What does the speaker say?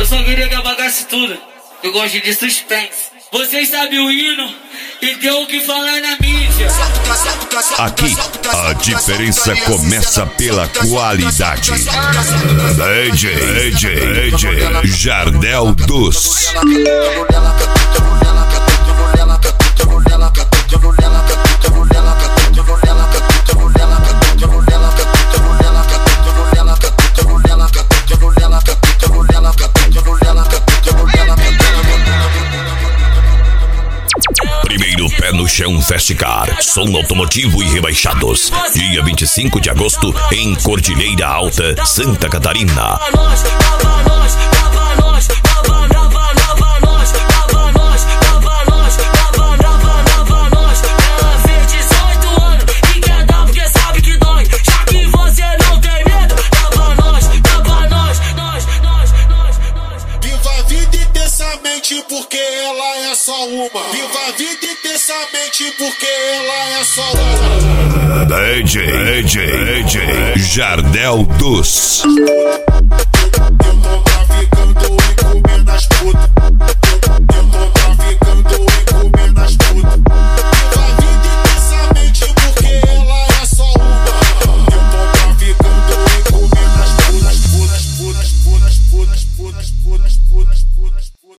Eu só queria que apagasse tudo. Eu gosto de suspense. Vocês sabem o hino e tem o que falar na mídia. Aqui, a diferença começa pela qualidade. DJ Jardel Dos. Primeiro pé no chão Festicar, som automotivo e rebaixados. Dia 25 de agosto, em Cordilheira Alta, Santa Catarina. Porque ela é só uma. Viva a vida intensamente porque ela é só uma. DJ Jardel Dos.